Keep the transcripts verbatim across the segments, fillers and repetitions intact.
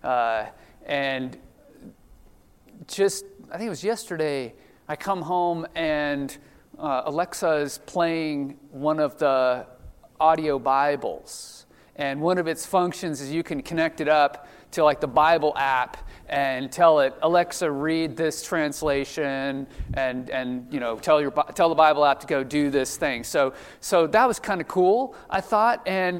Uh, and just, I think it was yesterday, I come home and uh, Alexa is playing one of the audio Bibles. And one of its functions is you can connect it up to like the Bible app and tell it, Alexa, read this translation, and and you know tell your tell the Bible app to go do this thing. So so that was kind of cool, I thought. And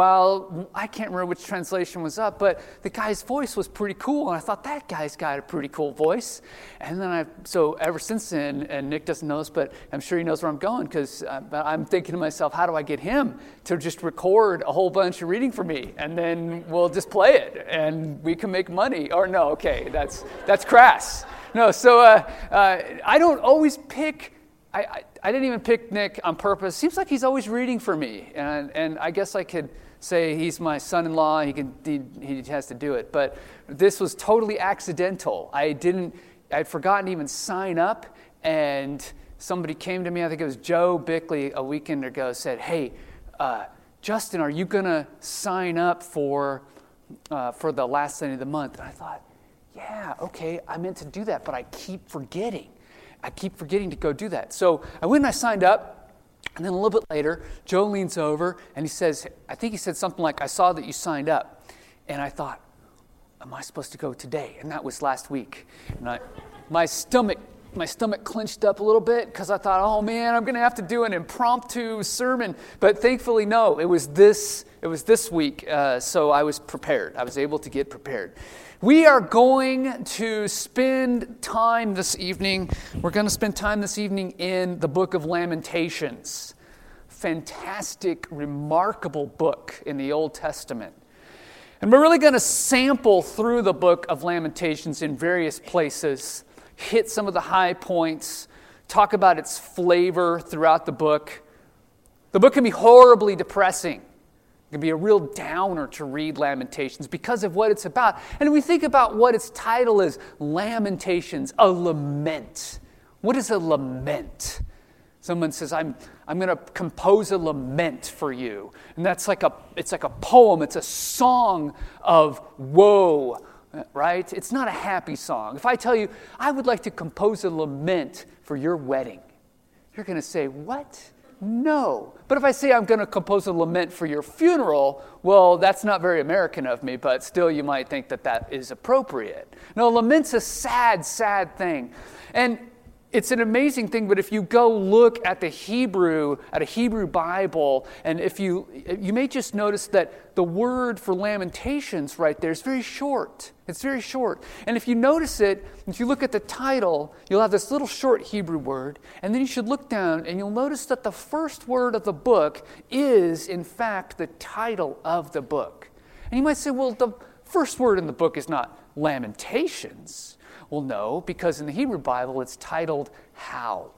while I can't remember which translation was up, but the guy's voice was pretty cool, and I thought that guy's got a pretty cool voice. And then I so ever since then, and Nick doesn't know this, but I'm sure he knows where I'm going, because I'm thinking to myself, how do I get him to just record a whole bunch of reading for me, and then we'll just play it, and we can make money. Or no, okay, that's that's crass. No, so uh, uh, I don't always pick. I, I I didn't even pick Nick on purpose. Seems like he's always reading for me, and and I guess I could say he's my son-in-law. He can he, he has to do it, but this was totally accidental. I didn't. I'd forgotten to even sign up, and somebody came to me. I think it was Joe Bickley a weekend ago. Said, "Hey, uh, Justin, are you gonna sign up for uh, for the last Sunday of the month?" And I thought, yeah, okay, I meant to do that, but I keep forgetting. I keep forgetting to go do that. So I went and I signed up, and then a little bit later, Joe leans over and he says, I think he said something like, "I saw that you signed up." And I thought, am I supposed to go today? And that was last week. And I, my stomach My stomach clenched up a little bit, because I thought, oh man, I'm going to have to do an impromptu sermon. But thankfully, no, it was this it was this week, uh, so I was prepared. I was able to get prepared. We are going to spend time this evening. We're going to spend time this evening in the book of Lamentations. Fantastic, remarkable book in the Old Testament. And we're really going to sample through the book of Lamentations in various places, hit some of the high points, talk about its flavor throughout the book. The book can be horribly depressing. It can be a real downer to read Lamentations because of what it's about. And we think about what its title is, Lamentations, a lament. What is a lament? Someone says, I'm I'm going to compose a lament for you. And that's like a it's like a poem, it's a song of woe. Right? It's not a happy song. If I tell you, I would like to compose a lament for your wedding, you're going to say, what? No. But if I say I'm going to compose a lament for your funeral, well, that's not very American of me, but still you might think that that is appropriate. No, a lament's a sad, sad thing. And it's an amazing thing, but if you go look at the Hebrew, at a Hebrew Bible, and if you, you may just notice that the word for Lamentations right there is very short. It's very short. And if you notice it, if you look at the title, you'll have this little short Hebrew word, and then you should look down and you'll notice that the first word of the book is, in fact, the title of the book. And you might say, well, the first word in the book is not Lamentations. Well, no, because in the Hebrew Bible, it's titled How.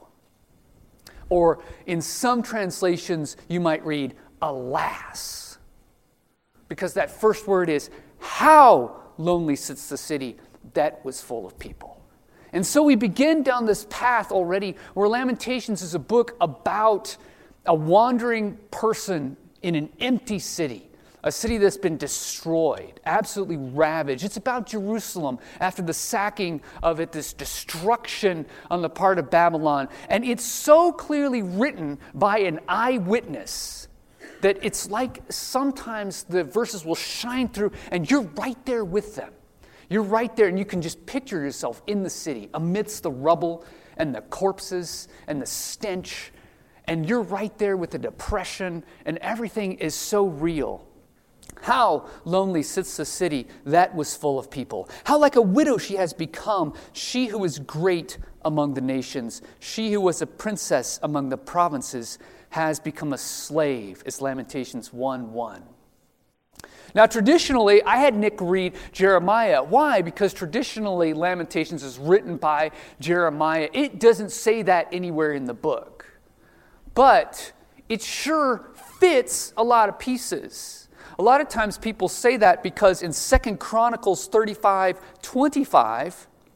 Or in some translations, you might read Alas. Because that first word is, how lonely sits the city that was full of people. And so we begin down this path already where Lamentations is a book about a wandering person in an empty city. A city that's been destroyed, absolutely ravaged. It's about Jerusalem after the sacking of it, this destruction on the part of Babylon. And it's so clearly written by an eyewitness that it's like sometimes the verses will shine through and you're right there with them. You're right there and you can just picture yourself in the city amidst the rubble and the corpses and the stench. And you're right there with the depression and everything is so real. How lonely sits the city that was full of people. How like a widow she has become, she who is great among the nations. She who was a princess among the provinces has become a slave, is Lamentations one one. Now traditionally, I had Nick read Jeremiah. Why? Because traditionally Lamentations is written by Jeremiah. It doesn't say that anywhere in the book. But it sure fits a lot of pieces. A lot of times people say that because in Second Chronicles thirty-five twenty-five,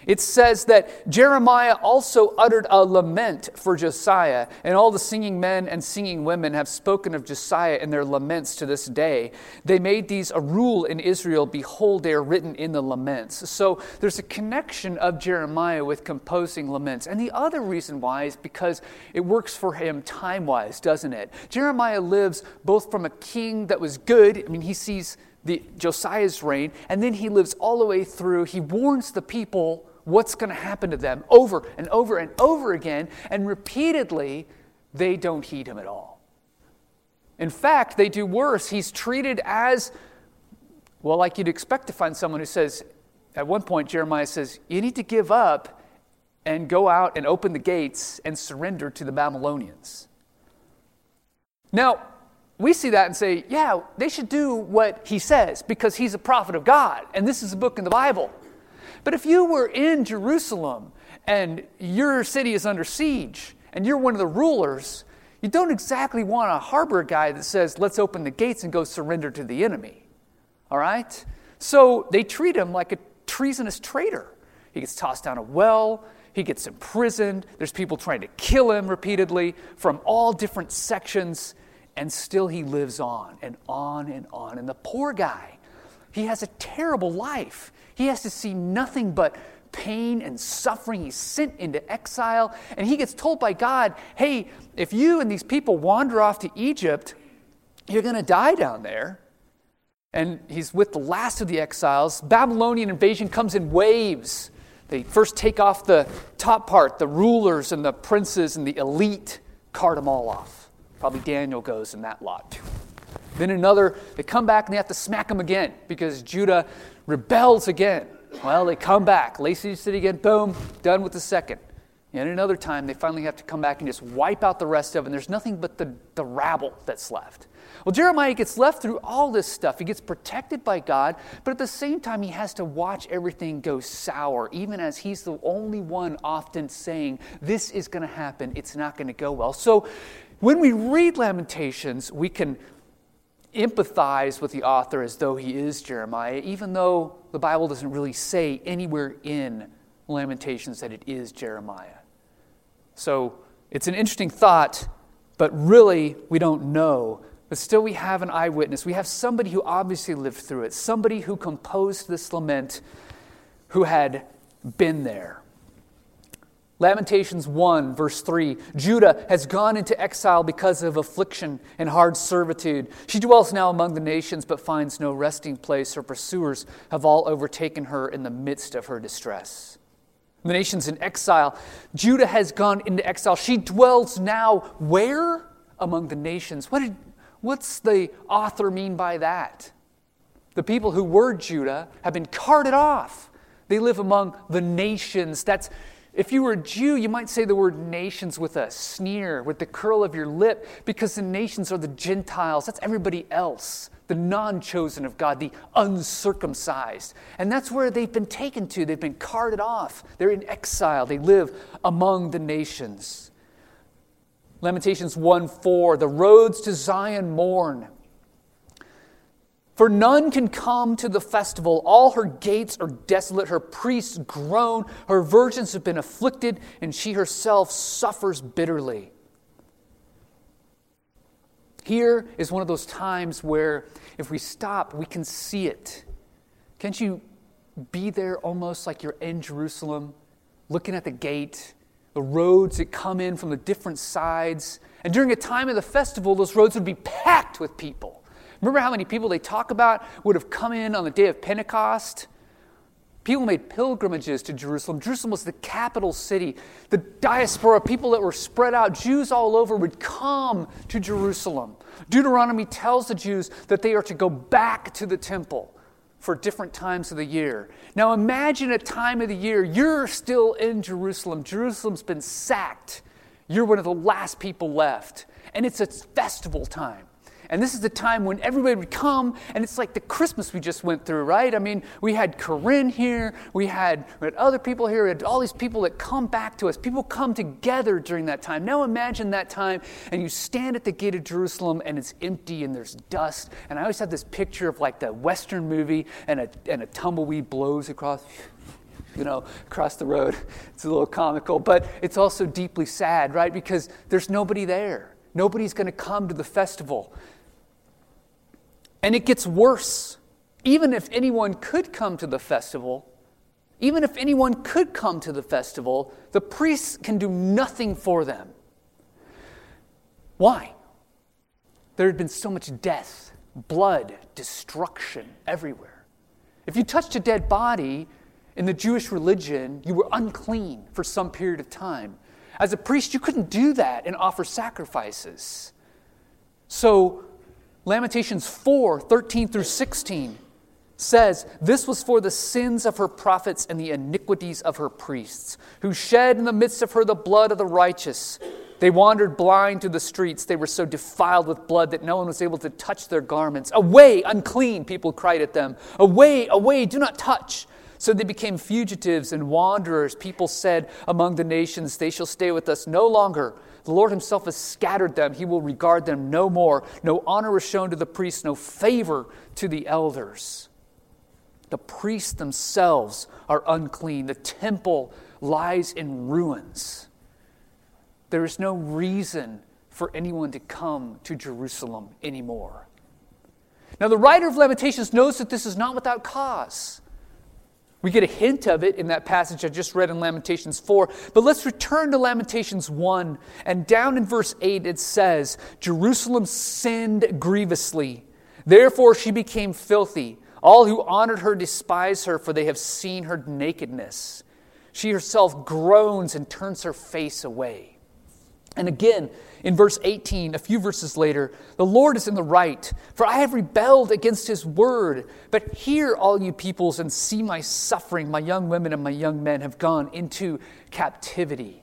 It says that Jeremiah also uttered a lament for Josiah, and all the singing men and singing women have spoken of Josiah in their laments to this day. They made these a rule in Israel. Behold, they are written in the laments. So there's a connection of Jeremiah with composing laments. And the other reason why is because it works for him time-wise, doesn't it? Jeremiah lives both from a king that was good. I mean, he sees the Josiah's reign, and then he lives all the way through. He warns the people what's going to happen to them over and over and over again, and repeatedly, they don't heed him at all. In fact, they do worse. He's treated as, well, like you'd expect to find someone who says, at one point, Jeremiah says, you need to give up and go out and open the gates and surrender to the Babylonians. Now, we see that and say, yeah, they should do what he says because he's a prophet of God, and this is a book in the Bible. But if you were in Jerusalem and your city is under siege and you're one of the rulers, you don't exactly want to harbor a guy that says, let's open the gates and go surrender to the enemy. All right? So they treat him like a treasonous traitor. He gets tossed down a well. He gets imprisoned. There's people trying to kill him repeatedly from all different sections. And still he lives on and on and on. And the poor guy, he has a terrible life. He has to see nothing but pain and suffering. He's sent into exile. And he gets told by God, hey, if you and these people wander off to Egypt, you're going to die down there. And he's with the last of the exiles. Babylonian invasion comes in waves. They first take off the top part, the rulers and the princes and the elite, cart them all off. Probably Daniel goes in that lot. Then another, they come back and they have to smack them again because Judah rebels again. Well, they come back. Lacy City again, boom, done with the second. And another time, they finally have to come back and just wipe out the rest of it. And there's nothing but the, the rabble that's left. Well, Jeremiah gets left through all this stuff. He gets protected by God, but at the same time, he has to watch everything go sour, even as he's the only one often saying, this is going to happen. It's not going to go well. So when we read Lamentations, we can empathize with the author as though he is Jeremiah, even though the Bible doesn't really say anywhere in Lamentations that it is Jeremiah. So it's an interesting thought, but really we don't know. But still we have an eyewitness. We have somebody who obviously lived through it, somebody who composed this lament, who had been there. Lamentations one, verse three, Judah has gone into exile because of affliction and hard servitude. She dwells now among the nations, but finds no resting place. Her pursuers have all overtaken her in the midst of her distress. The nations in exile. Judah has gone into exile. She dwells now where? Among the nations. What did, what's the author mean by that? The people who were Judah have been carted off. They live among the nations. That's If you were a Jew, you might say the word nations with a sneer, with the curl of your lip, because the nations are the Gentiles. That's everybody else, the non-chosen of God, the uncircumcised. And that's where they've been taken to. They've been carted off. They're in exile. They live among the nations. Lamentations one four, the roads to Zion mourn. For none can come to the festival. All her gates are desolate. Her priests groan. Her virgins have been afflicted, and she herself suffers bitterly. Here is one of those times where if we stop, we can see it. Can't you be there almost like you're in Jerusalem, looking at the gate, the roads that come in from the different sides? And during a time of the festival, those roads would be packed with people. Remember how many people they talk about would have come in on the day of Pentecost? People made pilgrimages to Jerusalem. Jerusalem was the capital city. The diaspora, people that were spread out, Jews all over, would come to Jerusalem. Deuteronomy tells the Jews that they are to go back to the temple for different times of the year. Now imagine a time of the year, you're still in Jerusalem. Jerusalem's been sacked. You're one of the last people left. And it's a festival time. And this is the time when everybody would come, and it's like the Christmas we just went through, right? I mean, we had Corinne here, we had, we had other people here, we had all these people that come back to us. People come together during that time. Now imagine that time, and you stand at the gate of Jerusalem, and it's empty, and there's dust. And I always have this picture of like the Western movie, and a, and a tumbleweed blows across. you know, across the road. It's a little comical, but it's also deeply sad, right? Because there's nobody there. Nobody's going to come to the festival. And it gets worse. Even if anyone could come to the festival, even if anyone could come to the festival, the priests can do nothing for them. Why? There had been so much death, blood, destruction everywhere. If you touched a dead body in the Jewish religion, you were unclean for some period of time. As a priest, you couldn't do that and offer sacrifices. So, Lamentations four, thirteen through sixteen says, "This was for the sins of her prophets and the iniquities of her priests, who shed in the midst of her the blood of the righteous. They wandered blind through the streets. They were so defiled with blood that no one was able to touch their garments. 'Away, unclean,' people cried at them. 'Away, away, do not touch.' So they became fugitives and wanderers. People said among the nations, 'They shall stay with us no longer.' The Lord himself has scattered them. He will regard them no more. No honor is shown to the priests, no favor to the elders." The priests themselves are unclean. The temple lies in ruins. There is no reason for anyone to come to Jerusalem anymore. Now, the writer of Lamentations knows that this is not without cause. We get a hint of it in that passage I just read in Lamentations four. But let's return to Lamentations one. And down in verse eight it says, "Jerusalem sinned grievously. Therefore she became filthy. All who honored her despise her, for they have seen her nakedness. She herself groans and turns her face away." And again, in verse eighteen, a few verses later, "The Lord is in the right, for I have rebelled against his word. But hear, all you peoples, and see my suffering. My young women and my young men have gone into captivity."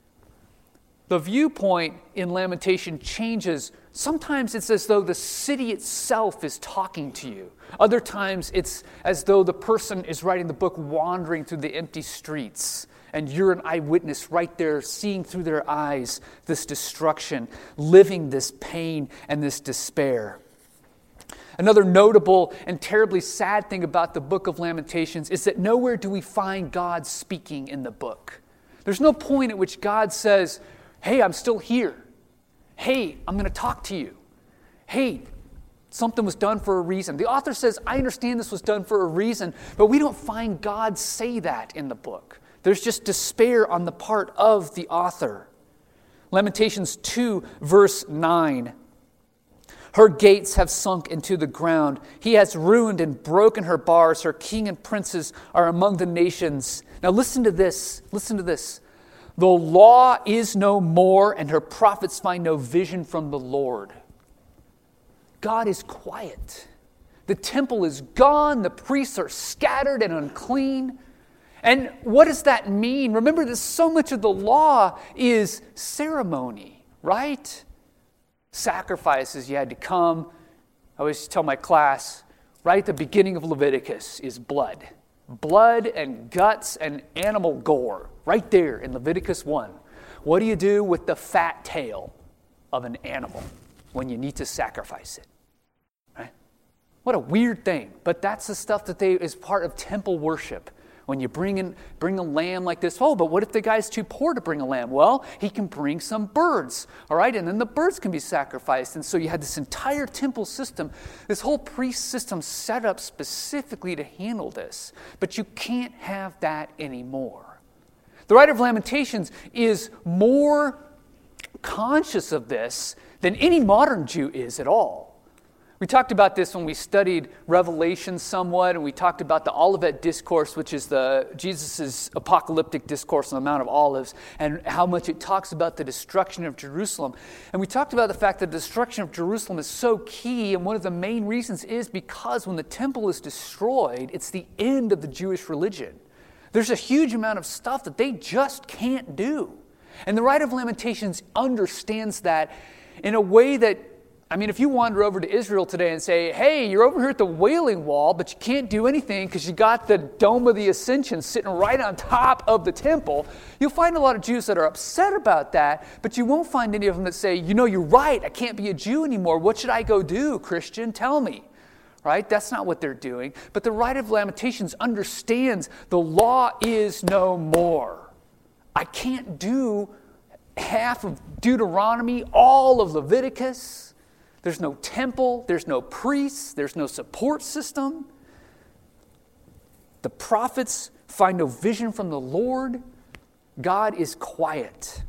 The viewpoint in Lamentation changes. Sometimes it's as though the city itself is talking to you. Other times it's as though the person is writing the book wandering through the empty streets, and you're an eyewitness right there, seeing through their eyes this destruction, living this pain and this despair. Another notable and terribly sad thing about the book of Lamentations is that nowhere do we find God speaking in the book. There's no point at which God says, "Hey, I'm still here. Hey, I'm going to talk to you. Hey, something was done for a reason." The author says, "I understand this was done for a reason," but we don't find God say that in the book. There's just despair on the part of the author. Lamentations two, verse nine. "Her gates have sunk into the ground. He has ruined and broken her bars. Her king and princes are among the nations." Now listen to this. Listen to this. "The law is no more, and her prophets find no vision from the Lord." God is quiet. The temple is gone. The priests are scattered and unclean. And what does that mean? Remember that so much of the law is ceremony, right? Sacrifices, you had to come. I always tell my class, right at the beginning of Leviticus is blood. Blood and guts and animal gore, right there in Leviticus one. What do you do with the fat tail of an animal when you need to sacrifice it? Right? What a weird thing, but that's the stuff that they is part of temple worship. When you bring in bring a lamb like this, oh, but what if the guy's too poor to bring a lamb? Well, he can bring some birds, all right? And then the birds can be sacrificed. And so you had this entire temple system, this whole priest system set up specifically to handle this. But you can't have that anymore. The writer of Lamentations is more conscious of this than any modern Jew is at all. We talked about this when we studied Revelation somewhat, and we talked about the Olivet Discourse, which is the Jesus' apocalyptic discourse on the Mount of Olives, and how much it talks about the destruction of Jerusalem. And we talked about the fact that the destruction of Jerusalem is so key, and one of the main reasons is because when the temple is destroyed, it's the end of the Jewish religion. There's a huge amount of stuff that they just can't do. And the writer of Lamentations understands that in a way that, I mean, if you wander over to Israel today and say, hey, you're over here at the Wailing Wall, but you can't do anything because you got the Dome of the Ascension sitting right on top of the temple, you'll find a lot of Jews that are upset about that, but you won't find any of them that say, you know, you're right, I can't be a Jew anymore. What should I go do, Christian? Tell me. right? That's not what they're doing. But the writer of Lamentations understands the law is no more. I can't do half of Deuteronomy, all of Leviticus. There's no temple, there's no priests, there's no support system. The prophets find no vision from the Lord. God is quiet.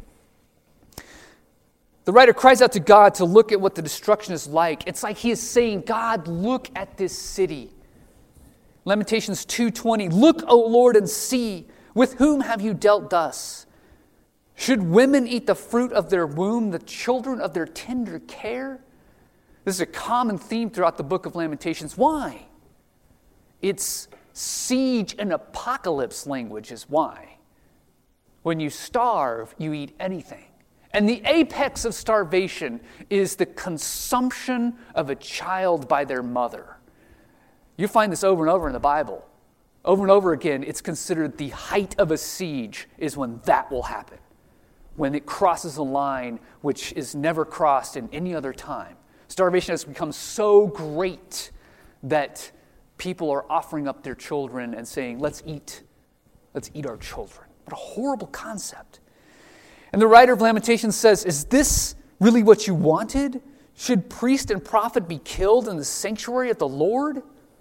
The writer cries out to God to look at what the destruction is like. It's like he is saying, God, look at this city. Lamentations two twenty, look, O Lord, and see, with whom have you dealt thus? Should women eat the fruit of their womb, the children of their tender care? This is a common theme throughout the book of Lamentations. Why? It's siege and apocalypse language is why. When you starve, you eat anything. And the apex of starvation is the consumption of a child by their mother. You find this over and over in the Bible. Over and over again, it's considered the height of a siege is when that will happen. When it crosses a line which is never crossed in any other time. Starvation has become so great that people are offering up their children and saying, let's eat, let's eat our children. What a horrible concept. And the writer of Lamentations says, is this really what you wanted? Should priest and prophet be killed in the sanctuary of the Lord?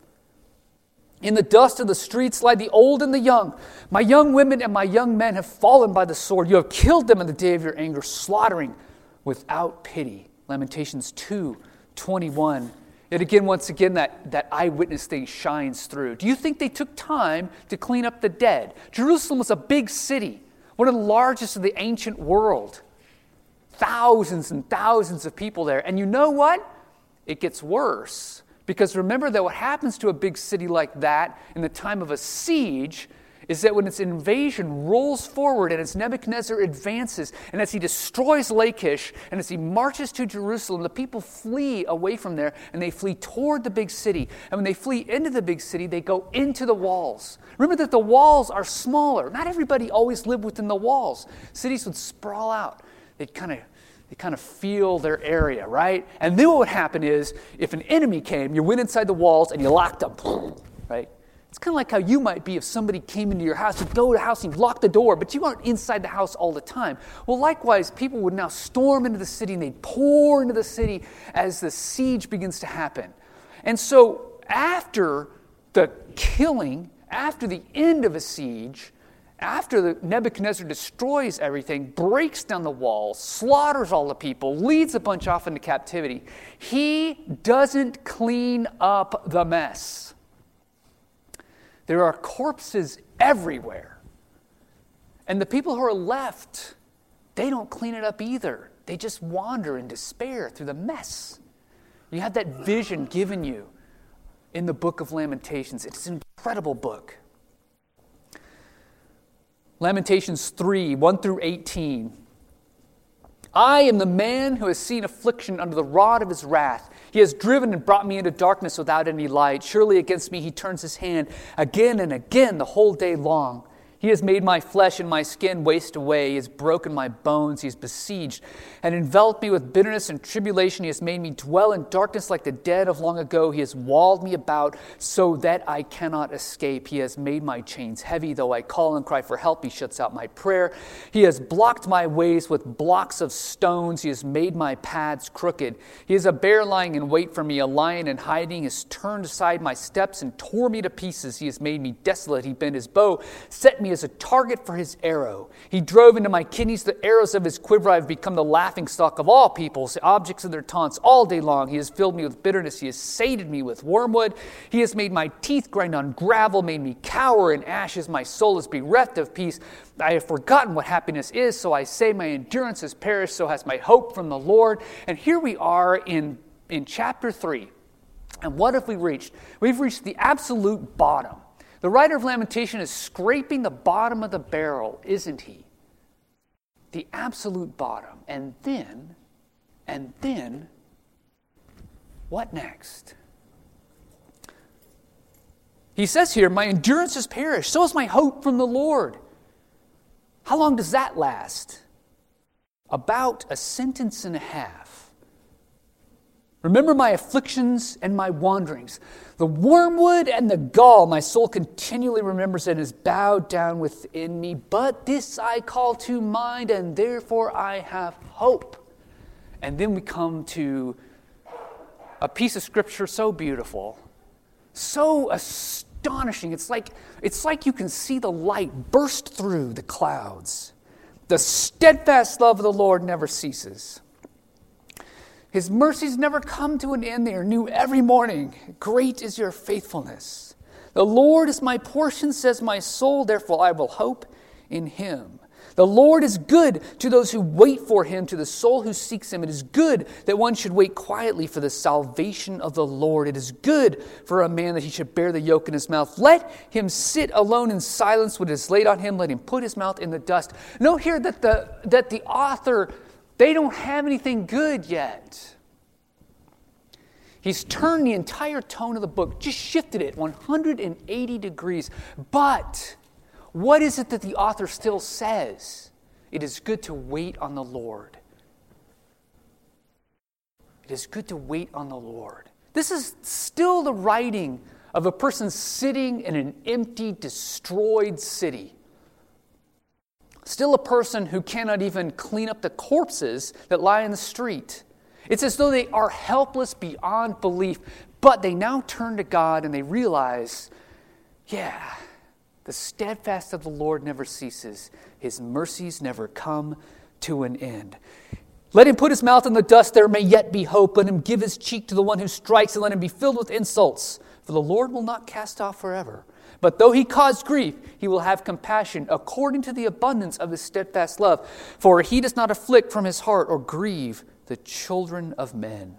In the dust of the streets lie the old and the young. My young women and my young men have fallen by the sword. You have killed them in the day of your anger, slaughtering without pity. Lamentations two twenty-one. Yet again, once again, that, that eyewitness thing shines through. Do you think they took time to clean up the dead? Jerusalem was a big city, one of the largest of the ancient world. Thousands and thousands of people there. And you know what? It gets worse. Because remember that what happens to a big city like that in the time of a siege is that when its invasion rolls forward and as Nebuchadnezzar advances and as he destroys Lachish and as he marches to Jerusalem, the people flee away from there and they flee toward the big city. And when they flee into the big city, they go into the walls. Remember that the walls are smaller. Not everybody always lived within the walls. Cities would sprawl out. They'd kind of They kind of feel their area, right? And then what would happen is, if an enemy came, you went inside the walls and you locked them, right? It's kind of like how you might be if somebody came into your house. You'd go to the house and you'd lock the door, but you aren't inside the house all the time. Well, likewise, people would now storm into the city and they'd pour into the city as the siege begins to happen. And so after the killing, after the end of a siege, after the Nebuchadnezzar destroys everything, breaks down the walls, slaughters all the people, leads a bunch off into captivity, he doesn't clean up the mess. There are corpses everywhere. And the people who are left, they don't clean it up either. They just wander in despair through the mess. You have that vision given you in the book of Lamentations. It's an incredible book. Lamentations three, one through eighteen. I am the man who has seen affliction under the rod of his wrath. He has driven and brought me into darkness without any light. Surely against me he turns his hand again and again the whole day long. He has made my flesh and my skin waste away. He has broken my bones. He has besieged and enveloped me with bitterness and tribulation. He has made me dwell in darkness like the dead of long ago. He has walled me about so that I cannot escape. He has made my chains heavy. Though I call and cry for help, he shuts out my prayer. He has blocked my ways with blocks of stones. He has made my paths crooked. He is a bear lying in wait for me, a lion in hiding. He has turned aside my steps and tore me to pieces. He has made me desolate. He bent his bow, set me as a target for his arrow. He drove into my kidneys the arrows of his quiver. I have become the laughingstock of all peoples, the objects of their taunts all day long. He has filled me with bitterness. He has sated me with wormwood. He has made my teeth grind on gravel, made me cower in ashes. My soul is bereft of peace. I have forgotten what happiness is, so I say my endurance has perished, so has my hope from the Lord. And here we are in, in chapter three. And what have we reached? We've reached the absolute bottom. The writer of Lamentation is scraping the bottom of the barrel, isn't he? The absolute bottom. And then, and then, what next? He says here, my endurance has perished, so is my hope from the Lord. How long does that last? About a sentence and a half. Remember my afflictions and my wanderings. The wormwood and the gall, my soul continually remembers and is bowed down within me. But this I call to mind, and therefore I have hope. And then we come to a piece of scripture so beautiful, so astonishing. It's like, it's like you can see the light burst through the clouds. The steadfast love of the Lord never ceases. His mercies never come to an end. They are new every morning. Great is your faithfulness. The Lord is my portion, says my soul, therefore I will hope in him. The Lord is good to those who wait for him, to the soul who seeks him. It is good that one should wait quietly for the salvation of the Lord. It is good for a man that he should bear the yoke in his mouth. Let him sit alone in silence when it is laid on him. Let him put his mouth in the dust. Note here that the, that the author, they don't have anything good yet. He's turned the entire tone of the book, just shifted it one hundred eighty degrees. But what is it that the author still says? It is good to wait on the Lord. It is good to wait on the Lord. This is still the writing of a person sitting in an empty, destroyed city. Still a person who cannot even clean up the corpses that lie in the street. It's as though they are helpless beyond belief, but they now turn to God and they realize, yeah, the steadfast of the Lord never ceases. His mercies never come to an end. Let him put his mouth in the dust, there may yet be hope. Let him give his cheek to the one who strikes, and let him be filled with insults. For the Lord will not cast off forever. But though he cause grief, he will have compassion according to the abundance of his steadfast love. For he does not afflict from his heart or grieve the children of men.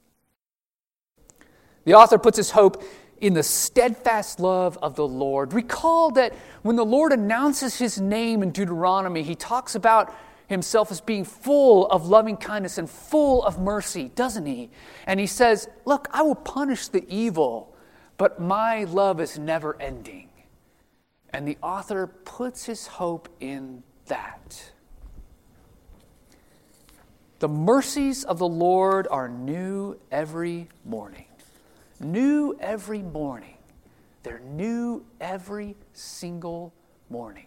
The author puts his hope in the steadfast love of the Lord. Recall that when the Lord announces his name in Deuteronomy, he talks about himself as being full of loving kindness and full of mercy, doesn't he? And he says, look, I will punish the evil, but my love is never ending. And the author puts his hope in that. The mercies of the Lord are new every morning. New every morning. They're new every single morning.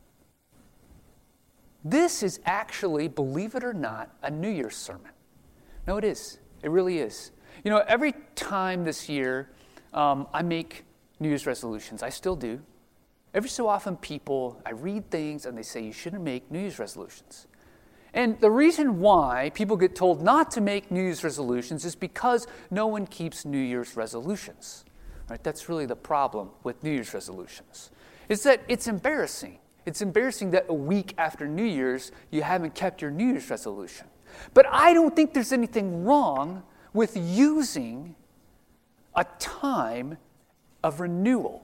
This is actually, believe it or not, a New Year's sermon. No, it is. It really is. You know, every time this year um, I make New Year's resolutions, I still do. Every so often people, I read things and they say you shouldn't make New Year's resolutions. And the reason why people get told not to make New Year's resolutions is because no one keeps New Year's resolutions. Right? That's really the problem with New Year's resolutions. Is that it's embarrassing. It's embarrassing that a week after New Year's, you haven't kept your New Year's resolution. But I don't think there's anything wrong with using a time of renewal.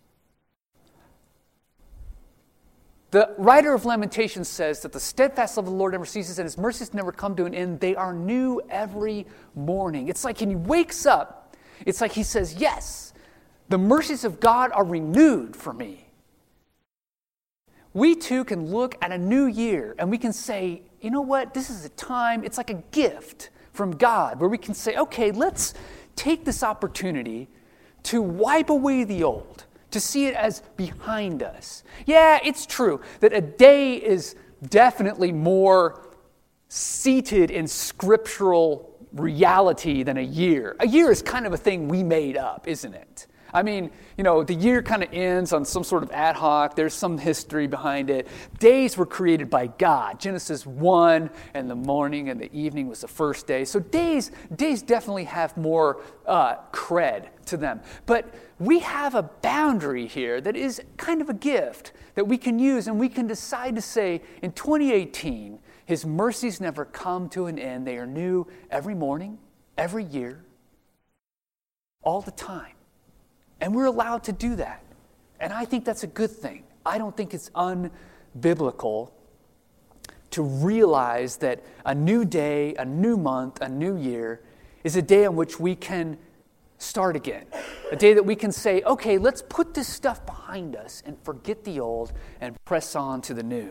The writer of Lamentations says that the steadfast love of the Lord never ceases and his mercies never come to an end. They are new every morning. It's like when he wakes up, it's like he says, yes, the mercies of God are renewed for me. We too can look at a new year and we can say, you know what, this is a time, it's like a gift from God where we can say, okay, let's take this opportunity to wipe away the old, to see it as behind us. Yeah, it's true that a day is definitely more seated in scriptural reality than a year. A year is kind of a thing we made up, isn't it? I mean, you know, the year kind of ends on some sort of ad hoc. There's some history behind it. Days were created by God. Genesis one, and the morning and the evening was the first day. So days, days definitely have more uh, cred to them. But we have a boundary here that is kind of a gift that we can use, and we can decide to say, in twenty eighteen, his mercies never come to an end. They are new every morning, every year, all the time. And we're allowed to do that. And I think that's a good thing. I don't think it's unbiblical to realize that a new day, a new month, a new year is a day on which we can start again. A day that we can say, okay, let's put this stuff behind us and forget the old and press on to the new.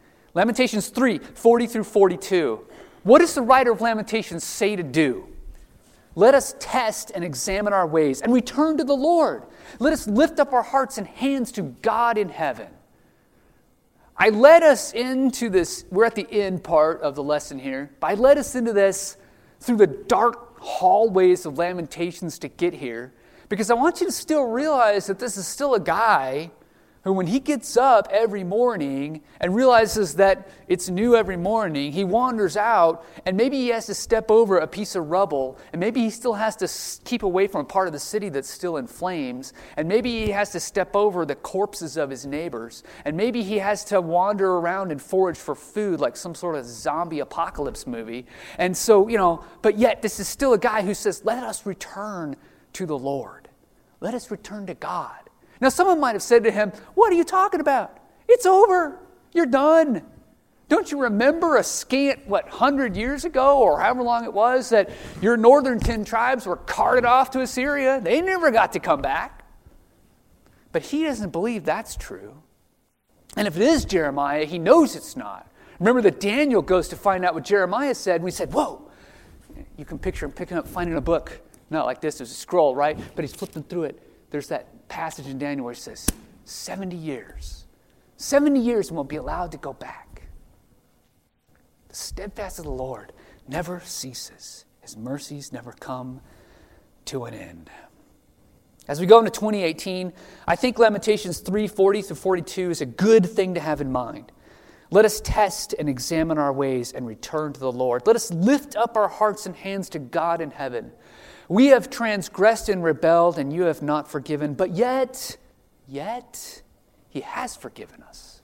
Lamentations three, forty through forty-two. What does the writer of Lamentations say to do? Let us test and examine our ways and return to the Lord. Let us lift up our hearts and hands to God in heaven. I led us into this, we're at the end part of the lesson here, but I led us into this through the dark hallways of Lamentations to get here, because I want you to still realize that this is still a guy who, when he gets up every morning and realizes that it's new every morning, he wanders out, and maybe he has to step over a piece of rubble, and maybe he still has to keep away from a part of the city that's still in flames, and maybe he has to step over the corpses of his neighbors, and maybe he has to wander around and forage for food like some sort of zombie apocalypse movie. And so, you know, but yet this is still a guy who says, let us return to the Lord. Let us return to God. Now, someone might have said to him, what are you talking about? It's over. You're done. Don't you remember a scant, what, hundred years ago or however long it was that your northern ten tribes were carted off to Assyria? They never got to come back. But he doesn't believe that's true. And if it is Jeremiah, he knows it's not. Remember that Daniel goes to find out what Jeremiah said, and we said, whoa. You can picture him picking up, finding a book. Not like this, there's a scroll, right? But he's flipping through it. There's that passage in Daniel where it says, seventy years. seventy years and we'll be allowed to go back. The steadfast of the Lord never ceases. His mercies never come to an end. As we go into twenty eighteen, I think Lamentations three forty through forty-two is a good thing to have in mind. Let us test and examine our ways and return to the Lord. Let us lift up our hearts and hands to God in heaven. We have transgressed and rebelled, and you have not forgiven, but yet, yet, he has forgiven us.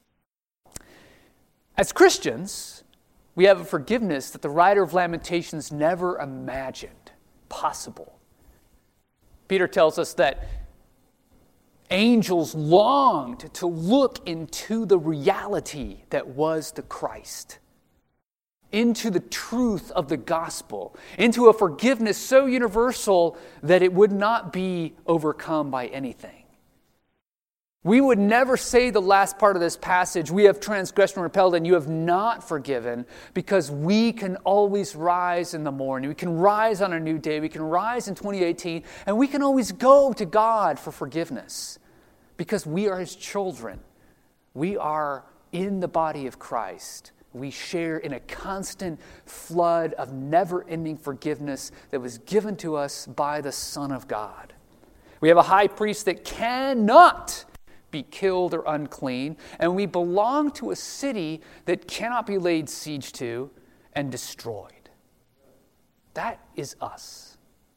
As Christians, we have a forgiveness that the writer of Lamentations never imagined possible. Peter tells us that angels longed to look into the reality that was the Christ, into the truth of the gospel, into a forgiveness so universal that it would not be overcome by anything. We would never say the last part of this passage, we have transgressed and repelled and you have not forgiven, because we can always rise in the morning. We can rise on a new day. We can rise in twenty eighteen, and we can always go to God for forgiveness because we are his children. We are in the body of Christ. We share in a constant flood of never-ending forgiveness that was given to us by the Son of God. We have a high priest that cannot be killed or unclean, and we belong to a city that cannot be laid siege to and destroyed. That is us.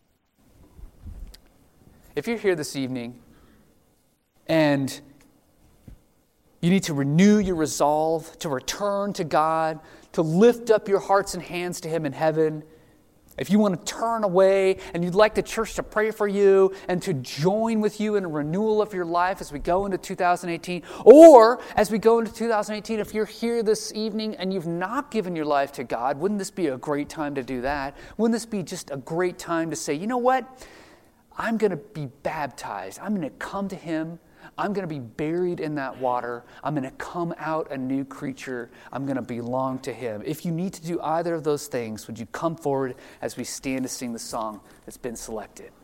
If you're here this evening and you need to renew your resolve to return to God, to lift up your hearts and hands to him in heaven. If you want to turn away and you'd like the church to pray for you and to join with you in a renewal of your life as we go into two thousand eighteen, or as we go into two thousand eighteen, if you're here this evening and you've not given your life to God, wouldn't this be a great time to do that? Wouldn't this be just a great time to say, you know what? I'm going to be baptized. I'm going to come to him. I'm going to be buried in that water. I'm going to come out a new creature. I'm going to belong to him. If you need to do either of those things, would you come forward as we stand to sing the song that's been selected?